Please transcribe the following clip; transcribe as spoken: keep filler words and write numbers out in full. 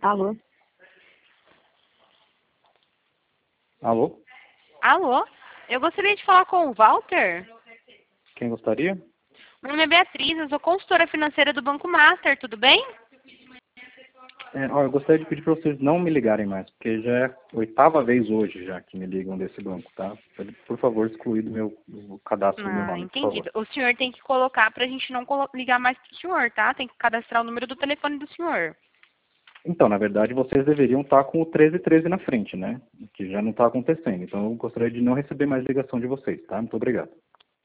Alô? Alô? Alô? Eu gostaria de falar com o Walter. Quem gostaria? Meu nome é Beatriz, eu sou consultora financeira do Banco Master, tudo bem? É, ó, eu gostaria de pedir para vocês não me ligarem mais, porque já é a oitava vez hoje já que me ligam desse banco, tá? Pode, por favor, excluir do meu do cadastro do meu Ah, nome, por favor. entendido. O senhor tem que colocar pra gente não colo- ligar mais pro senhor, tá? Tem que cadastrar o número do telefone do senhor. Então, na verdade, vocês deveriam estar com o treze treze na frente, né? Que já não está acontecendo. Então, eu gostaria de não receber mais ligação de vocês, tá? Muito obrigado.